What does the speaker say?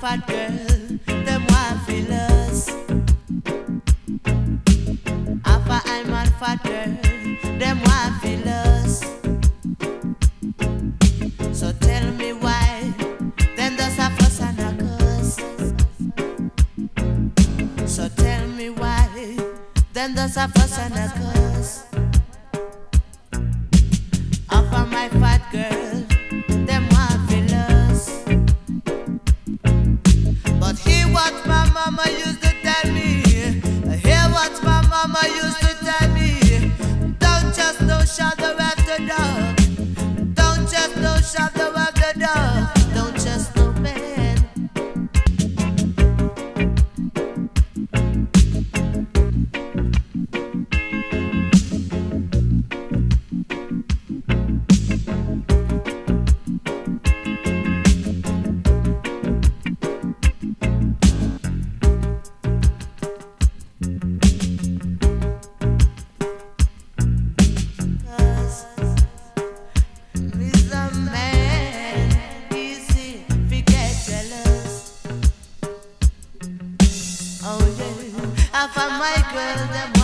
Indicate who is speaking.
Speaker 1: fat girl, them want feel us. Alpha I'm a fat girl, them want feel us. So tell me why, them does a fuss and a cuss. So tell me why, them does a fuss and a cuss. Alpha my fat girl, them want feel us. But hear what my mama used to tell me. Hear what my mama used to tell me. Don't just no shadow after dark. Don't just no shadow after dark. Don't just no man. I found my girl, them